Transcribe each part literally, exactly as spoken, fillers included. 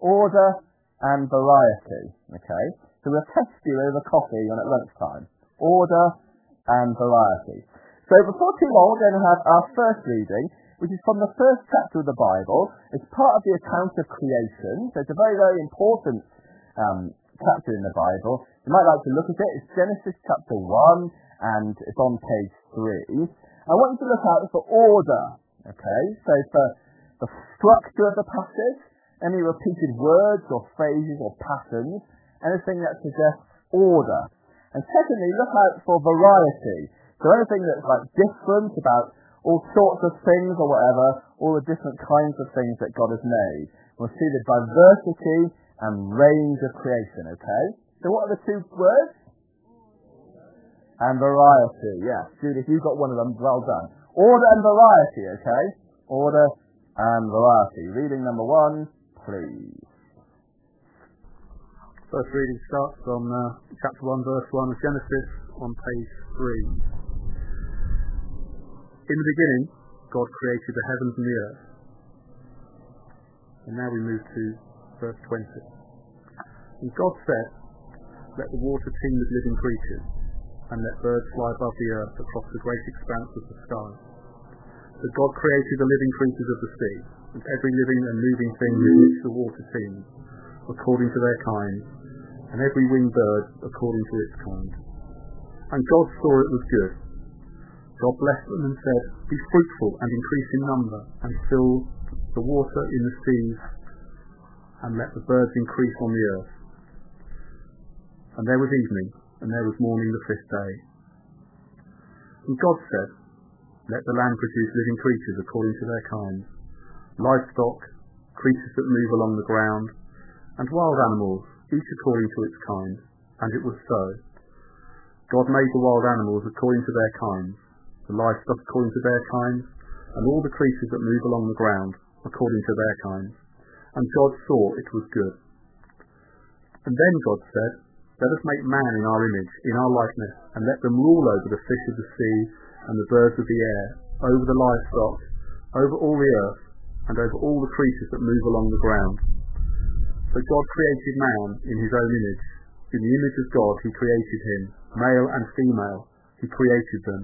Order and variety. Okay? So we'll test you over coffee on at lunchtime. Order and variety. So before too long, we're going to have our first reading, which is from the first chapter of the Bible. It's part of the account of creation. So it's a very, very important um, chapter in the Bible. You might like to look at it. It's Genesis chapter one, and it's on page three. I want you to look out for order. Okay? So for the structure of the passage, any repeated words or phrases or patterns, anything that suggests order. And secondly, look out for variety. So anything that's like different about all sorts of things or whatever, all the different kinds of things that God has made. We'll see the diversity and range of creation, okay? So what are the two words? And variety, yes. Judith, you've got one of them, well done. Order and variety, okay? Order and variety. Reading number one, please. First reading starts on uh, chapter one, verse one of Genesis on page three. In the beginning, God created the heavens and the earth. And now we move to verse twenty. And God said, let the water teem with living creatures, and let birds fly above the earth across the great expanse of the sky. So God created the living creatures of the sea, and every living and moving thing with which the water teems, according to their kind, and every winged bird according to its kind. And God saw it was good. God blessed them and said, be fruitful and increase in number, and fill the water in the seas, and let the birds increase on the earth. And there was evening, and there was morning the fifth day. And God said, let the land produce living creatures according to their kinds, livestock, creatures that move along the ground, and wild animals, each according to its kind. And it was so. God made the wild animals according to their kinds, the livestock according to their kinds, and all the creatures that move along the ground according to their kinds. And God saw it was good. And then God said, let us make man in our image, in our likeness, and let them rule over the fish of the sea, and the birds of the air, over the livestock, over all the earth, and over all the creatures that move along the ground. So God created man in his own image. In the image of God he created him, male and female, he created them.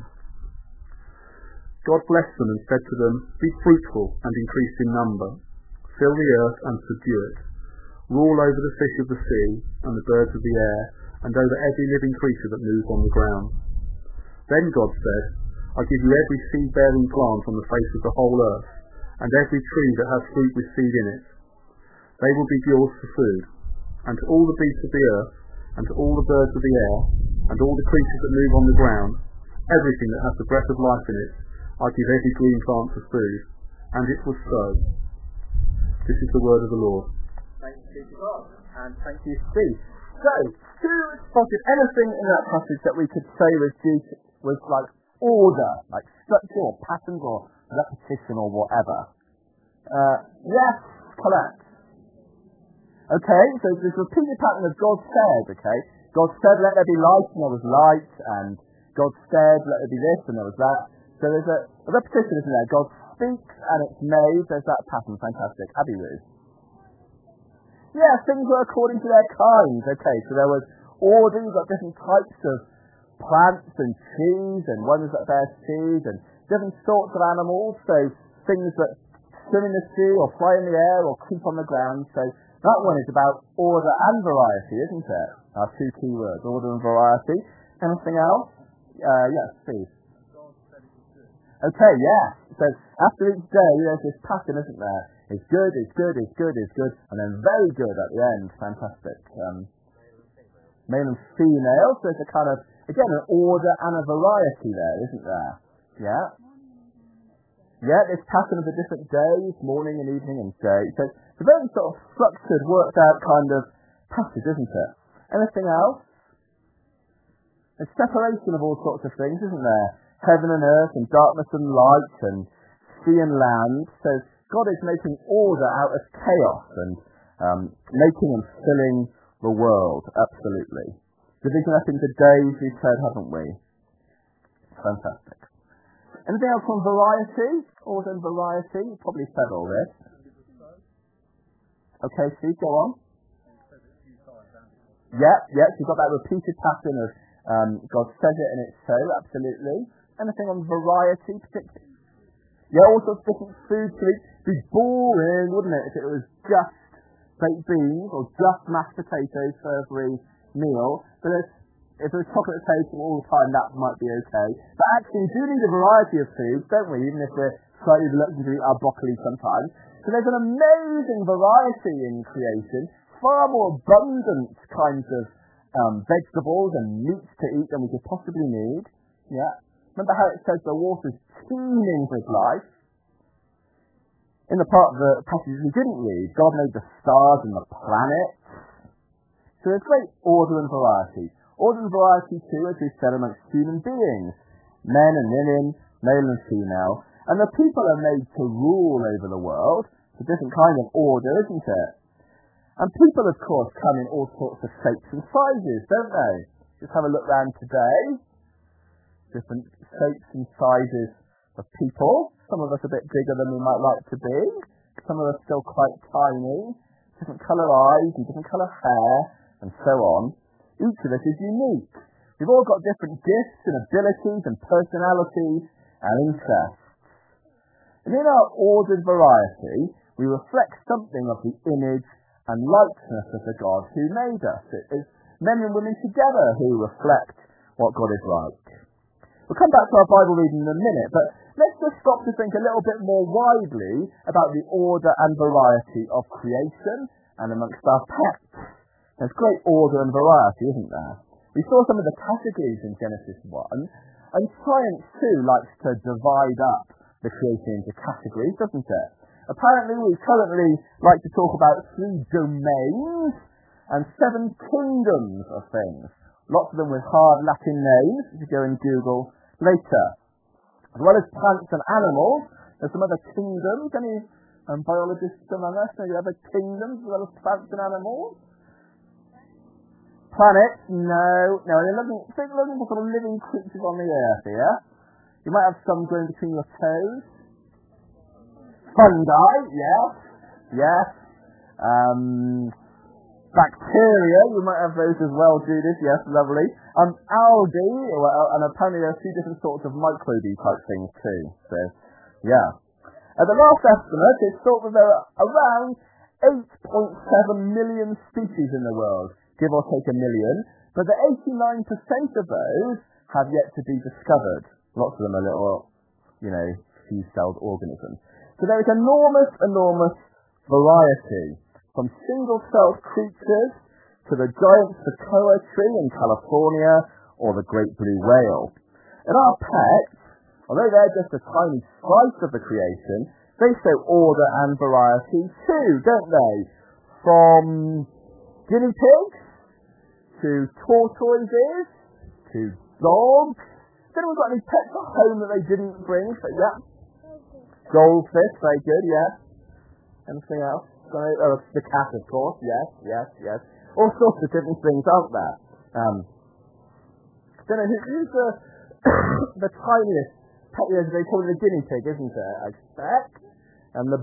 God blessed them and said to them, be fruitful and increase in number, fill the earth and subdue it, rule over the fish of the sea and the birds of the air, and over every living creature that moves on the ground. Then God said, I give you every seed-bearing plant on the face of the whole earth, and every tree that has fruit with seed in it. They will be yours for food, and to all the beasts of the earth, and to all the birds of the air, and all the creatures that move on the ground, everything that has the breath of life in it, I give every green plant for food. And it was so. This is the word of the Lord. Thank you to God, and thank you, Steve. So, who spotted anything in that passage that we could say was due to, was like order, like structure or patterns or repetition or whatever? Uh, yes, correct. Okay, so this repeated pattern of God said, okay? God said, let there be light, and there was light, and God said, let there be this, and there was that. So there's a, a repetition, isn't there? God speaks, and it's made. There's that pattern. Fantastic. Abby Ruth. Yeah, things were according to their kinds. Okay, so there was order. You've got different types of plants and trees, and ones that bear seed, and different sorts of animals. So things that swim in the sea, or fly in the air, or creep on the ground. So that one is about order and variety, isn't it? Our two key words, order and variety. Anything else? Uh, yes, Steve. Okay, yeah. So after each day, there's this pattern, isn't there? It's good, it's good, it's good, it's good, and then very good at the end. Fantastic. Um, male and female. So there's a kind of, again, an order and a variety there, isn't there? Yeah. Yeah, this pattern of the different days, morning and evening and day. So it's a very sort of structured, worked out kind of passage, isn't it? Anything else? There's separation of all sorts of things, isn't there? Heaven and earth, and darkness and light, and sea and land. So God is making order out of chaos, and um, making and filling the world, absolutely. Division up into days, we've said, haven't we? Fantastic. Anything else on variety? Order and variety? You probably said all this. Okay, Steve, go on. Yeah, yeah, so you've got that repeated pattern of um, God says it and it's so, absolutely. Anything on variety, particularly? Yeah, all sorts of different food to eat. It'd be boring, wouldn't it, if it was just baked beans or just mashed potatoes for every meal. But if, if there was chocolate toast all the time, that might be okay. But actually, we do need a variety of foods, don't we, even if we're slightly reluctant to eat our broccoli sometimes. So there's an amazing variety in creation, far more abundant kinds of um, vegetables and meats to eat than we could possibly need. Yeah. Remember how it says the water's teeming with life? In the part of the passage we didn't read, God made the stars and the planets. So there's great order and variety. Order and variety too, as we've said, amongst human beings. Men and women, male and female. And the people are made to rule over the world. It's a different kind of order, isn't it? And people, of course, come in all sorts of shapes and sizes, don't they? Just have a look round today. Different shapes and sizes of people. Some of us a bit bigger than we might like to be. Some of us still quite tiny. Different colour eyes and different colour hair, and so on. Each of us is unique. We've all got different gifts and abilities and personalities and interests. And in our ordered variety, we reflect something of the image and likeness of the God who made us. It is men and women together who reflect what God is like. We'll come back to our Bible reading in a minute, but let's just stop to think a little bit more widely about the order and variety of creation and amongst our pets. There's great order and variety, isn't there? We saw some of the categories in Genesis one, and science too likes to divide up the creation into categories, doesn't it? Apparently, we currently like to talk about three domains and seven kingdoms of things. Lots of them with hard Latin names, if you go and Google later. As well as plants and animals, there's some other kingdoms. Any um, biologists among us know the other kingdoms as well as plants and animals? Planets? No. No, they're looking, they're looking for sort of living creatures on the earth here. You might have some growing between your toes. Fungi, yes, yes. Um, bacteria, you might have those as well, Judith, yes, lovely. Um, algae, well, and apparently there are a few different sorts of microbe type things too. So, yeah. At the last estimate, it's thought that there are around eight point seven million species in the world, give or take a million, but the eighty-nine percent of those have yet to be discovered. Lots of them are little, you know, few-celled organisms. So there is enormous, enormous variety, from single-celled creatures to the giant sequoia tree in California or the great blue whale. And our pets, although they're just a tiny slice of the creation, they show order and variety too, don't they? From guinea pigs to tortoises to dogs. Then we've got any pets at home that they didn't bring, but yeah. Goldfish, very good, yes. Anything else? Oh, the cat, of course, yes, yes, yes. All sorts of different things, aren't there? Um, don't know, who, who's the, the tiniest pet? They call it a guinea pig, isn't it? I expect. And the,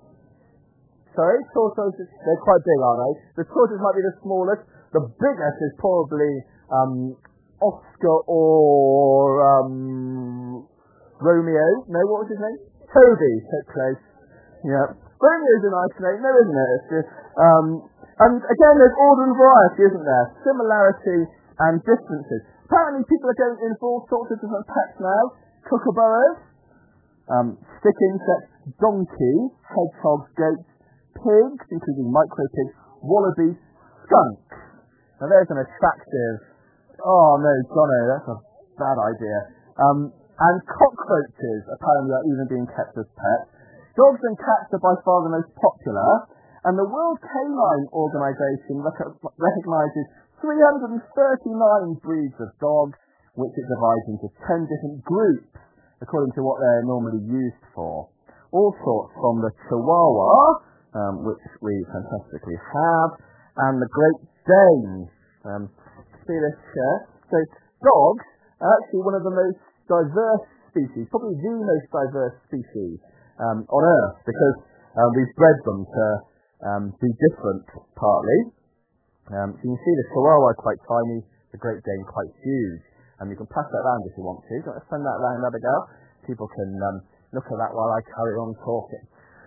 sorry, tortoises, they're quite big, aren't they? The tortoise might be the smallest. The biggest is probably um, Oscar or um, Romeo. No, what was his name? Toby, so close. Yeah. Romeo's a nice name, no, isn't it? It's just, um, and again, there's order and variety, isn't there? Similarity and differences. Apparently, people are going in for all sorts of different pets now. Kookaburras, um, stick insects, donkey, hedgehogs, goats, pigs, including micro pigs, wallabies, skunks. Now, there's an attractive. Oh no, Jono, that's a bad idea. Um, and cockroaches apparently are even being kept as pets. Dogs and cats are by far the most popular, and the World Canine Organization rec- recognizes three hundred thirty-nine breeds of dogs, which it divides into ten different groups, according to what they're normally used for. All sorts from the Chihuahua, um, which we fantastically have, and the Great Dane. Um, see this here? So dogs are actually one of the most diverse species, probably the most diverse species um, on Earth, because um, we've bred them to um, be different, partly. Um, so you can see the Chihuahua quite tiny, the Great Dane quite huge. And you can pass that around if you want to. Do you want to send that around, Abigail? People can um, look at that while I carry on talking.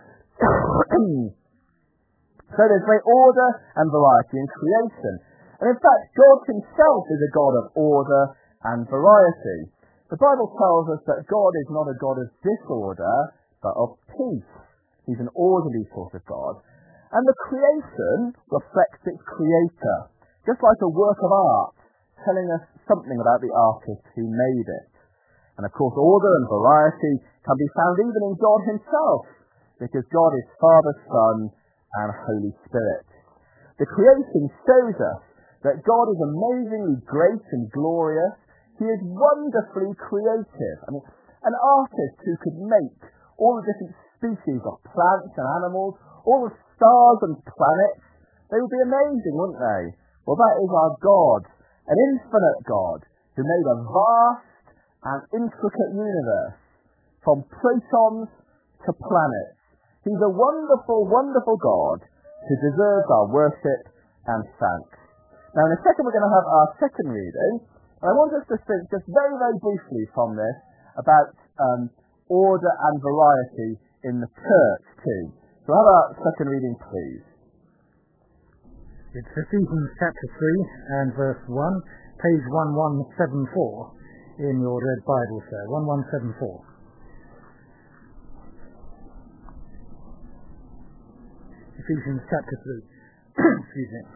So there's great order and variety in creation. And in fact, God himself is a God of order and variety. The Bible tells us that God is not a God of disorder, but of peace. He's an orderly sort of God. And the creation reflects its creator, just like a work of art, telling us something about the artist who made it. And of course, order and variety can be found even in God himself, because God is Father, Son, and Holy Spirit. The creation shows us that God is amazingly great and glorious. He is wonderfully creative. I mean, an artist who could make all the different species of plants and animals, all the stars and planets, they would be amazing, wouldn't they? Well, that is our God, an infinite God, who made a vast and intricate universe, from protons to planets. He's a wonderful, wonderful God who deserves our worship and thanks. Now, in a second, we're going to have our second reading. And I want us to think just very, very briefly from this about um, order and variety in the church too. So have our second reading, please. It's Ephesians chapter three and verse one, page one one seven four in your red Bible, sir. one one seven four. Ephesians chapter three. Excuse me.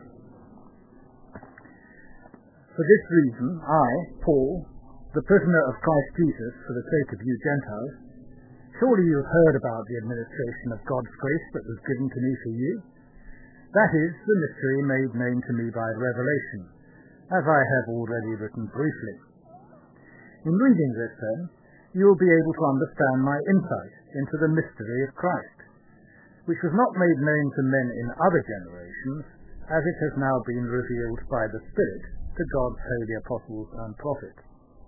For this reason, I, Paul, the prisoner of Christ Jesus for the sake of you Gentiles, surely you have heard about the administration of God's grace that was given to me for you. That is, the mystery made known to me by revelation, as I have already written briefly. In reading this, then, you will be able to understand my insight into the mystery of Christ, which was not made known to men in other generations, as it has now been revealed by the Spirit to God's holy apostles and prophets.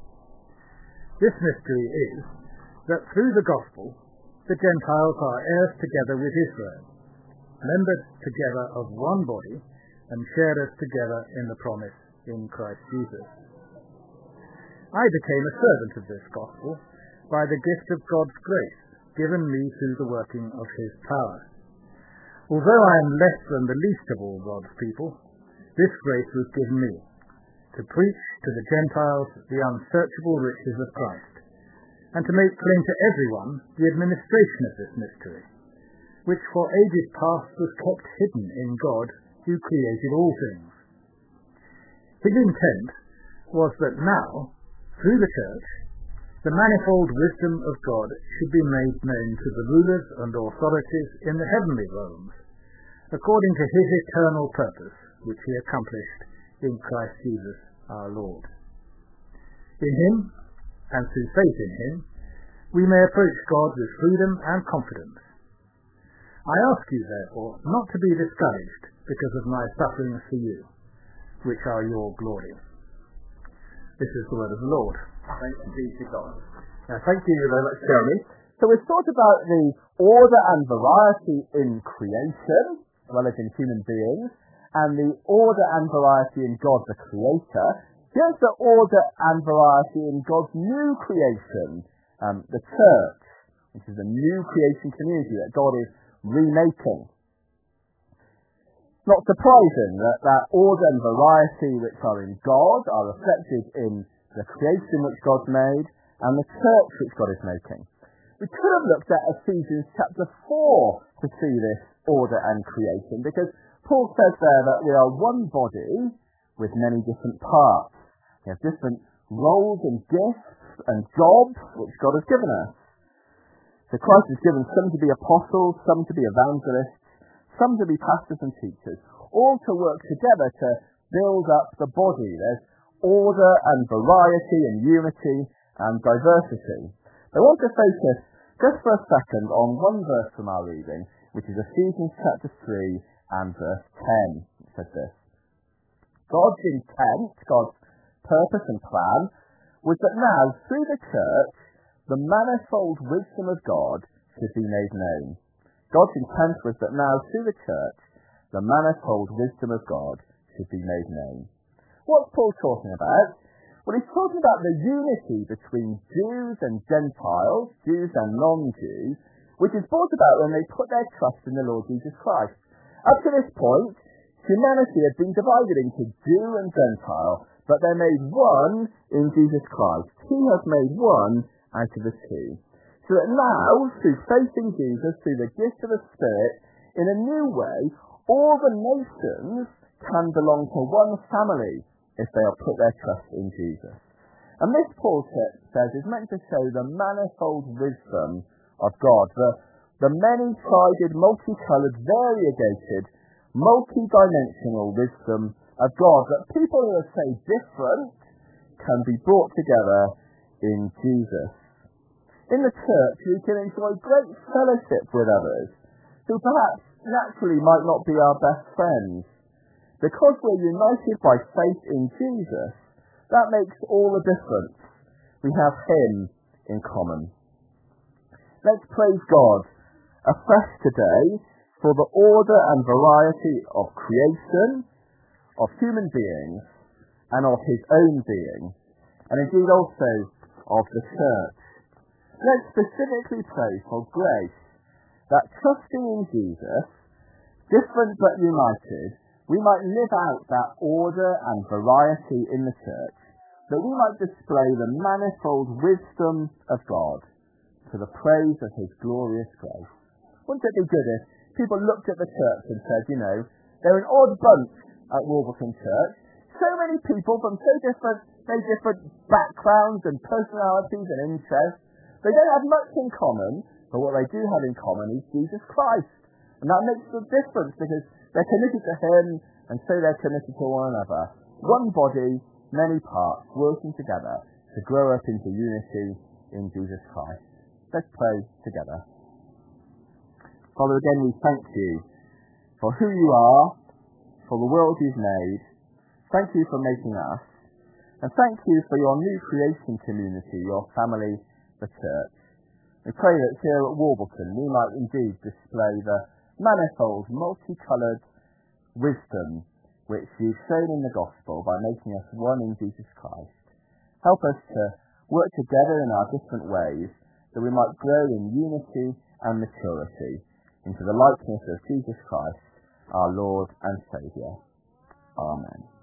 This mystery is that through the gospel, the Gentiles are heirs together with Israel, members together of one body, and sharers together in the promise in Christ Jesus. I became a servant of this gospel by the gift of God's grace given me through the working of his power. Although I am less than the least of all God's people, this grace was given me, to preach to the Gentiles the unsearchable riches of Christ, and to make plain to everyone the administration of this mystery, which for ages past was kept hidden in God who created all things. His intent was that now, through the church, the manifold wisdom of God should be made known to the rulers and authorities in the heavenly realms, according to his eternal purpose, which he accomplished in Christ Jesus our Lord. In him, and through faith in him, we may approach God with freedom and confidence. I ask you, therefore, not to be discouraged because of my sufferings for you, which are your glory. This is the word of the Lord. Thanks be to God. Now, thank you very much, Jeremy. So we've thought about the order and variety in creation, as well as in human beings, and the order and variety in God the Creator. Here's the order and variety in God's new creation, um, the church, which is a new creation community that God is remaking. It's not surprising that that order and variety which are in God are reflected in the creation which God made and the church which God is making. We could have looked at Ephesians chapter four to see this order and creation, because Paul says there that we are one body with many different parts. We have different roles and gifts and jobs which God has given us. So Christ has given some to be apostles, some to be evangelists, some to be pastors and teachers, all to work together to build up the body. There's order and variety and unity and diversity. I want to focus just for a second on one verse from our reading, which is Ephesians chapter three and verse ten. It says this: God's intent, God's purpose and plan was that now, through the church, the manifold wisdom of God should be made known. God's intent was that now, through the church, the manifold wisdom of God should be made known. What's Paul talking about? Well, he's talking about the unity between Jews and Gentiles, Jews and non-Jews, which is brought about when they put their trust in the Lord Jesus Christ. Up to this point, humanity had been divided into Jew and Gentile, but they're made one in Jesus Christ. He has made one out of the two. So that now, through faith in Jesus, through the gift of the Spirit, in a new way, all the nations can belong to one family if they have put their trust in Jesus. And this, Paul says, is meant to show the manifold wisdom of God, the, the many-sided, multicoloured, variegated, multi-dimensional wisdom of God, that people who are so different can be brought together in Jesus. In the church, we can enjoy great fellowship with others who perhaps naturally might not be our best friends. Because we're united by faith in Jesus, that makes all the difference. We have Him in common. Let's praise God afresh today for the order and variety of creation, of human beings, and of His own being, and indeed also of the church. Let's specifically pray for grace, that trusting in Jesus, different but united, we might live out that order and variety in the church, that we might display the manifold wisdom of God to the praise of His glorious grace. Wouldn't it be good if people looked at the church and said, you know, they're an odd bunch at Warburton Church, so many people from so different, so different backgrounds and personalities and interests. They don't have much in common, but what they do have in common is Jesus Christ. And that makes a difference because they're committed to Him, and so they're committed to one another. One body, many parts, working together to grow up into unity in Jesus Christ. Let's pray together. Father, again we thank You for who You are, for the world You've made. Thank You for making us. And thank You for Your new creation community, Your family, the church. We pray that here at Warburton we might indeed display the manifold, multicoloured wisdom which You've shown in the gospel by making us one in Jesus Christ. Help us to work together in our different ways that we might grow in unity and maturity into the likeness of Jesus Christ, our Lord and Saviour. Amen.